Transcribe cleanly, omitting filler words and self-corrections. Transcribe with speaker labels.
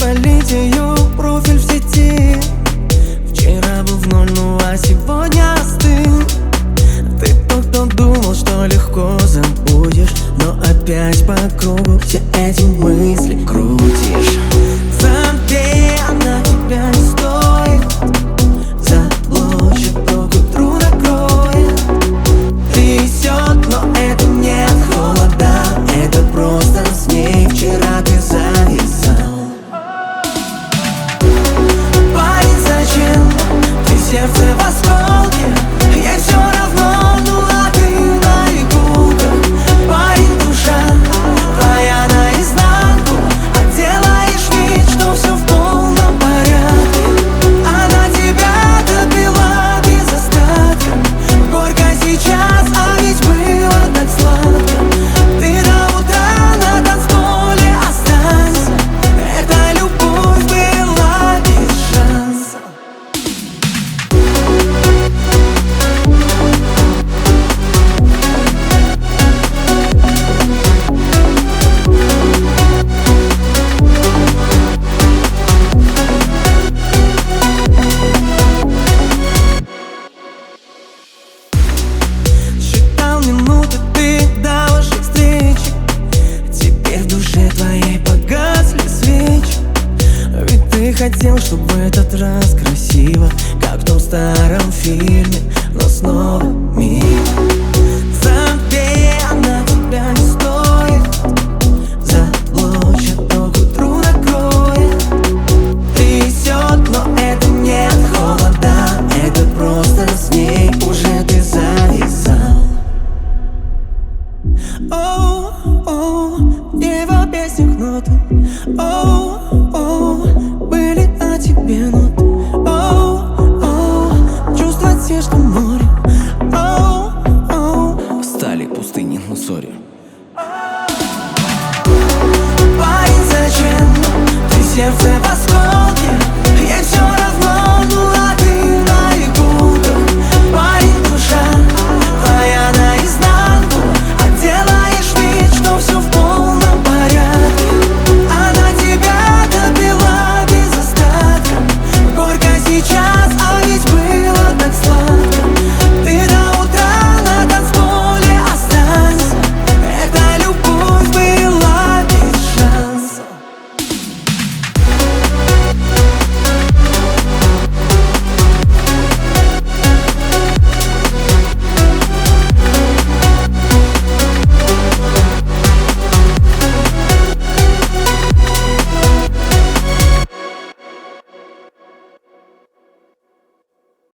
Speaker 1: спалить ее профиль в сети. Вчера был в ноль, ну а сегодня остыл. Ты тот, кто думал, что легко забудешь, но опять по кругу все эти мысли крутишь. Забей, она тебя не стоит, заблочит, то к утру накроет. Трясет, но это не от холода, это просто с ней вчера ты зависал. Парень, зачем ты сердце в осколке? Ей все равно, ну а ты на игрушках. Парень, душа твоя наизнанку, а делаешь вид, что все в полном порядке. Она тебя добила без остатка. Горько сейчас, а ведь было так сладко. Ты до утра на танцполе останься. Эта любовь была без шанса. Считал минуты ты до вашей встречи. Теперь в душе твоей погасли свечи. Ведь ты хотел, чтобы в этот раз красиво, как в том старом фильме, но снова мимо. Забей, она тебя не стоит, заблочит, то к утру накроет. Трясет, но это не от холода, это просто с ней уже ты зависал. Оу, не в песнях ноты. Оу, были о тебе ноты. Оу, чувства те, что море. Оу,
Speaker 2: Стали пустыни, ну сори.
Speaker 1: парень, зачем ты сердце